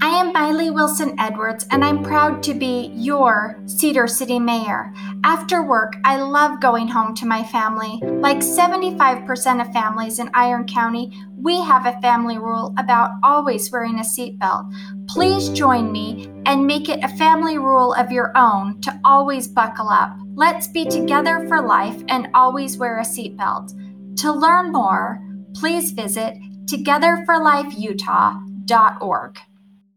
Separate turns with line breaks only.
I am Miley Wilson Edwards, and I'm proud to be your Cedar City Mayor. After work, I love going home to my family. Like 75% of families in Iron County, we have a family rule about always wearing a seatbelt. Please join me and make it a family rule of your own to always buckle up. Let's be together for life and always wear a seatbelt. To learn more, please visit togetherforlifeutah.org.